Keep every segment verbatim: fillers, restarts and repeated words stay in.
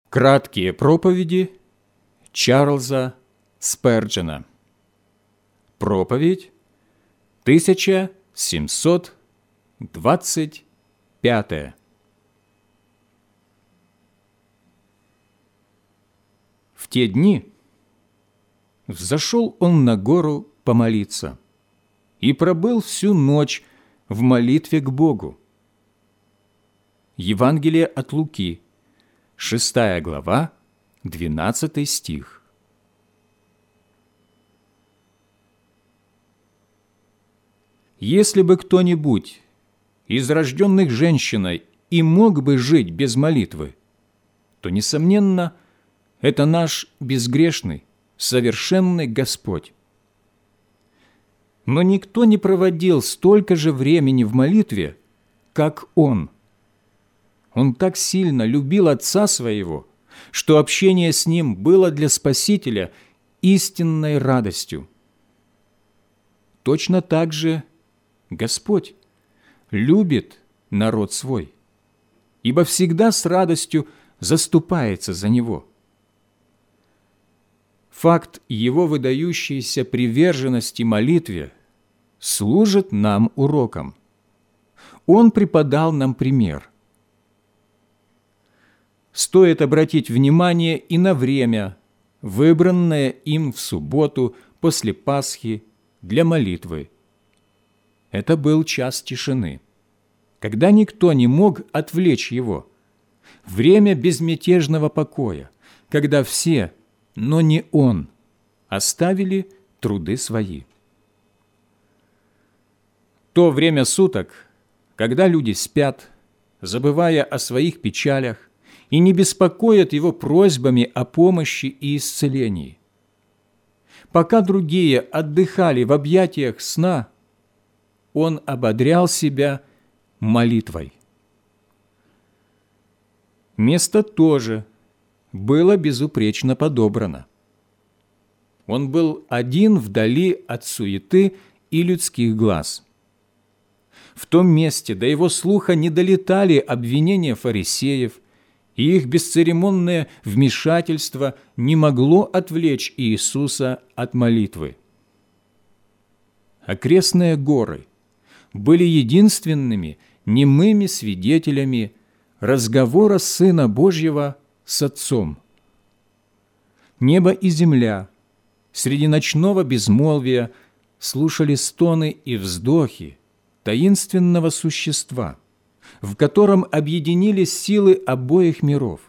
Краткие проповеди Чарльза Сперджена. Проповедь тысяча семьсот двадцать пятая. В те дни взошел он на гору помолиться и пробыл всю ночь в молитве к Богу. Евангелие от Луки, шестая глава, двенадцатый стих. Если бы кто-нибудь из рожденных женщиной и мог бы жить без молитвы, то, несомненно, это наш безгрешный, совершенный Господь. Но никто не проводил столько же времени в молитве, как Он. Он так сильно любил Отца Своего, что общение с Ним было для Спасителя истинной радостью. Точно так же Господь любит народ Свой, ибо всегда с радостью заступается за него. Факт Его выдающейся приверженности молитве служит нам уроком. Он преподал нам пример. Стоит обратить внимание и на время, выбранное им в субботу после Пасхи для молитвы. Это был час тишины, когда никто не мог отвлечь его. Время безмятежного покоя, когда все, но не он, оставили труды свои. То время суток, когда люди спят, забывая о своих печалях, и не беспокоят его просьбами о помощи и исцелении. Пока другие отдыхали в объятиях сна, он ободрял себя молитвой. Место тоже было безупречно подобрано. Он был один вдали от суеты и людских глаз. В том месте до его слуха не долетали обвинения фарисеев, и их бесцеремонное вмешательство не могло отвлечь Иисуса от молитвы. Окрестные горы были единственными немыми свидетелями разговора Сына Божьего с Отцом. Небо и земля среди ночного безмолвия слушали стоны и вздохи таинственного существа, в котором объединились силы обоих миров.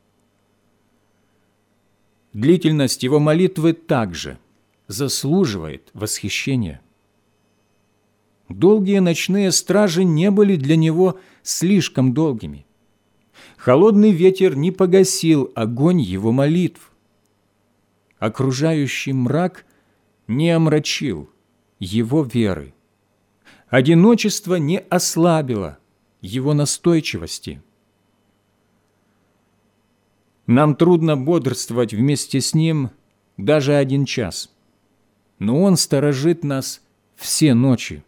Длительность его молитвы также заслуживает восхищения. Долгие ночные стражи не были для него слишком долгими. Холодный ветер не погасил огонь его молитв. Окружающий мрак не омрачил его веры. Одиночество не ослабило его настойчивости. Нам трудно бодрствовать вместе с Ним даже один час, но Он сторожит нас все ночи.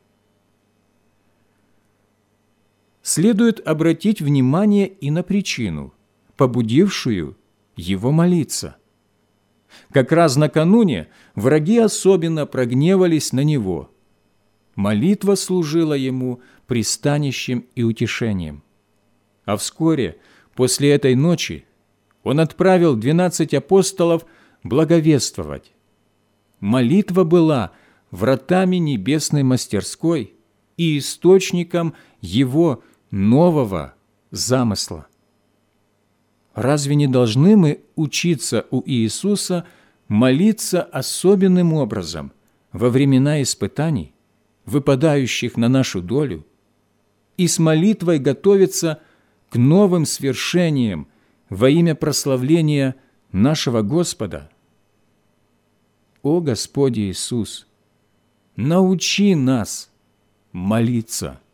Следует обратить внимание и на причину, побудившую Его молиться. Как раз накануне враги особенно прогневались на Него. Молитва служила Ему пристанищем и утешением. А вскоре, после этой ночи, Он отправил двенадцать апостолов благовествовать. Молитва была вратами небесной мастерской и источником Его нового замысла. Разве не должны мы учиться у Иисуса молиться особенным образом во времена испытаний, выпадающих на нашу долю, и с молитвой готовиться к новым свершениям во имя прославления нашего Господа? О Господи Иисус, научи нас молиться!